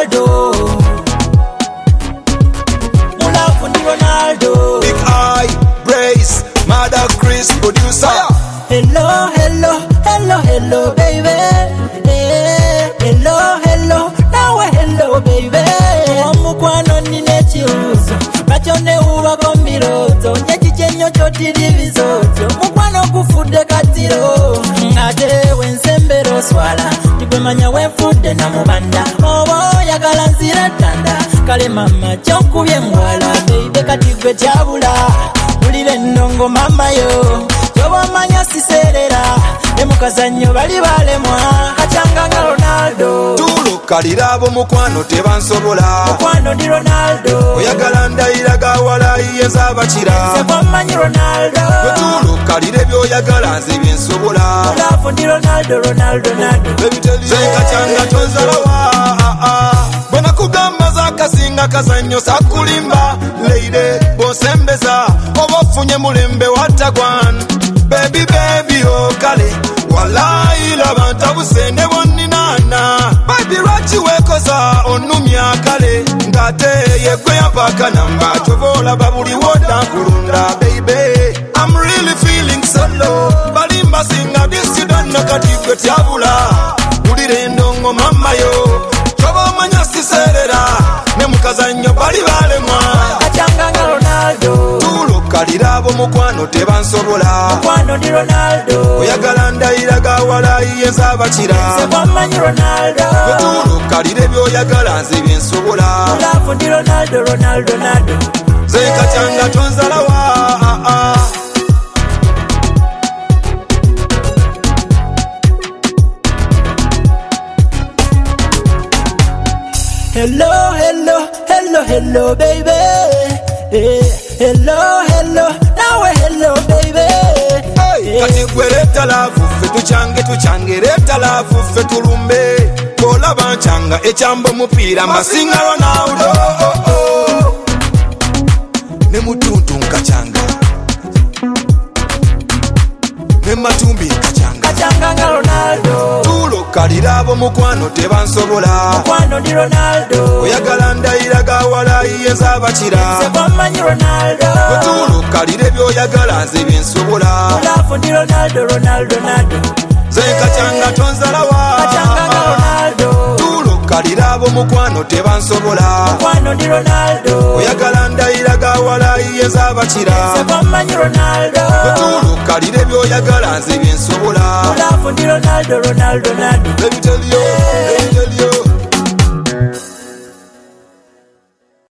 Ronaldo. Mulafu ndi Ronaldo. Big Eye, Brace, Mother Chris, producer. Hello, hello, hello, hello, baby. Hello, hello, nawe hello, baby. Omukwano nina ekibuuzo, lwaki ne ubako mbirozo, nyekikyenyo kyotiri bizozo, mukwano gufudde katiro, ate wensembera oswala, tikwemanya wenfudde namubanda, oba oyagala nzira ttanda, kale mama kyonkubye engwala, baby kati gwe kyabula, bulira ennongo mamayo, kyobamanya siseerera, ne mukazannyo bali balemwa, kacanga nga Ronaldo. Tulukalira ab'omukwano tebansobola, mukwano ndi Ronaldo. oyagala ndayira gawala yezabakira, nze bwammanyi Ronaldo. tulukalira ebyoyagala nze byensobola, mulafu ndi Ronaldo, Ronaldo, Ronaldo. zenkacanga tonzalawa, bwe nakugamba zakasinga kazannyo sakulimba, leire bw'osembeza oba ofunye mulembe watagwan, baby baby okale walayi laba ntabuse ne bonninana, baby lwaki weekoza onnumya kale ng'ate yeggwe yampaaka namba, kyova olaba buli wodankulunda, baby I'm really feeling so low, balimba singa this you don't know kati gwe tyabula, bulira endongo mamayo, kyova omanya siseerera, ne mukazannyo bali balemwa, kacanga nga Ronaldo. tulukalira ab'omukwano tebansobola, mukwano ndi Ronaldo. oyagala ndayira gawala yezabakira, nze bwammanyi Ronaldo. tulukalira ebyoyagala nze byensobola, mulafu ndi Ronaldo, Ronaldo, Ronaldo. zenkacanga tonzalawa. Hello, hello, hello, hello, baby. Hello, hello, nawe hello, baby. Kati gwe leeta laavu ffe tucyange leeta laavu ffe tulumbe, bw'olaba nkyanga ekyamba omupiira mbasinga Ronaldo, ne mutuntu nkacyanga, ne matumbi nkacyanga, kacanga nga Ronaldo. tulukalira ab'omukwano tebansobola, mukwano ndi Ronaldo. oyagala ndayira gawala yezabakira, nze bwammanyi Ronaldo. tulukalira ebyoyagala nze byensobola, mulafu ndi Ronaldo, Ronaldo, Ronaldo. zenkacanga tonzalawa, kacanga nga Ronaldo. tulukalira ab'omukwano tebansobola, mukwano ndi Ronaldo. oyagala ndayira gawala yezabakira, nze bwammanyi Ronaldo. tulukalira ebyoyagala nze byensobola, mulafu ndi Ronaldo, Ronaldo, Ronaldo. let me tell you,